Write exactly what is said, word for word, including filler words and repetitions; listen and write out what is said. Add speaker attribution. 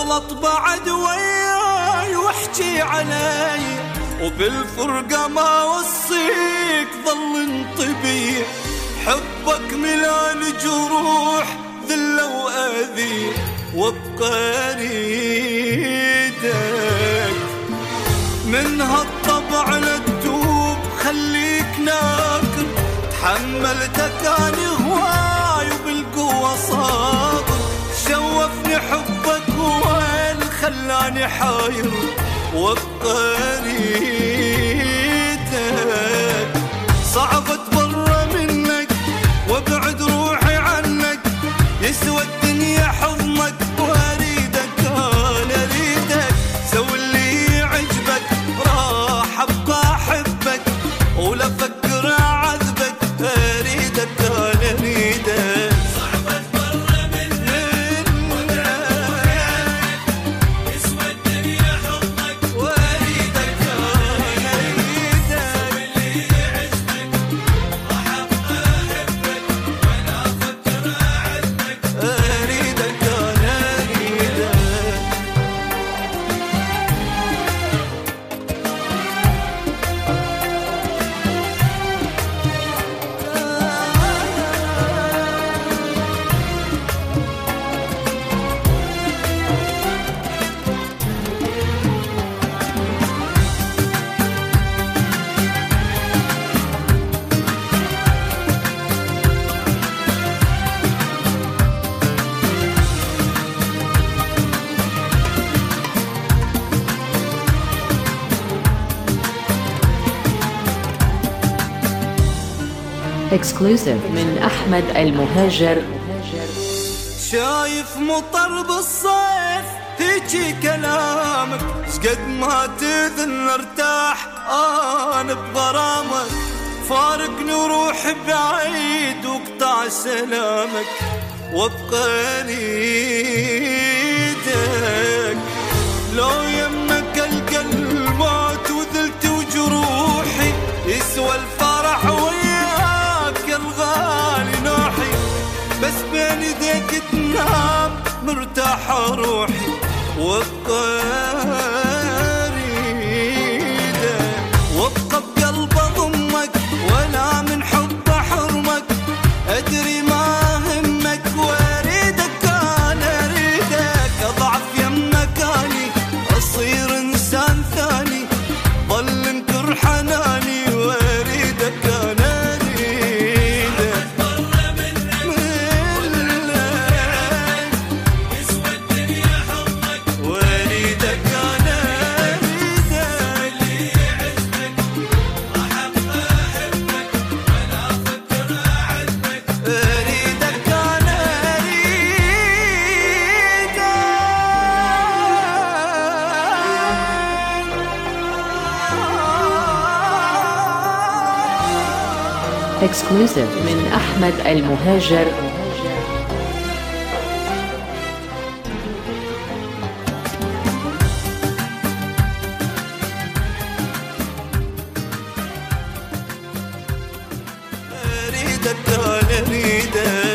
Speaker 1: غلط بعد وياي واحكي علي، وبالفرقة ما وصيك ظل انطبي، حبك ملان جروح ذلة وأذي وابقى اريدك. من هالطبع للتوب خليك ناكر، تحملتك اني هواي وبالقوة صابر، شوفني حبك وين خلاني حاير وابقى اريدك. صعب اتبرى منك وابعد روحي عنك، يسوى الدنيا حضنك واريدك انا اريدك. سوي اللي يعجبك راح ابقى احبك، ولا افكر اعذبك اريدك انا اريدك.
Speaker 2: صعب اتبرى منك وابعد روحي عنك، يسوى الدنيا حضنك
Speaker 1: واريدك انا اريدك.
Speaker 2: سوي اللي يعجبك راح ابقى احبك، ولا افكر اعذبك
Speaker 1: اريدك انا اريدك.
Speaker 3: Exclusive من أحمد المهاجر.
Speaker 1: شايف مطر بالصيف هيجي كلامك، شقد ما تذن ارتاح انا بغرامك، فارقني وروح بعيد واقطع سلامك وابقى اريدك. لو يمك القلب موت وذلت وجروحي، يسوى الفرح وياك يا الغالي نوحي، بس بين يديك تنام مرتاحة روحي وابقى اريدك. وابقى بقلب اضمك ولا من حب حرمك، ادري ما همك واريدك انا اريدك. اضعف يمك اني اصير انسان ثاني، ظل انكر حناني واريدك انا اريدك.
Speaker 2: اتبرى منك يسوى الدنيا حضنك،
Speaker 1: واريدك انا اريدك.
Speaker 2: اللي يعجبك راح ابقى احبك، ولا افكر اعذبك
Speaker 1: اريدك انا اريدك.
Speaker 3: Exclusive من أحمد المهاجر.
Speaker 1: اريدك انا اريدك.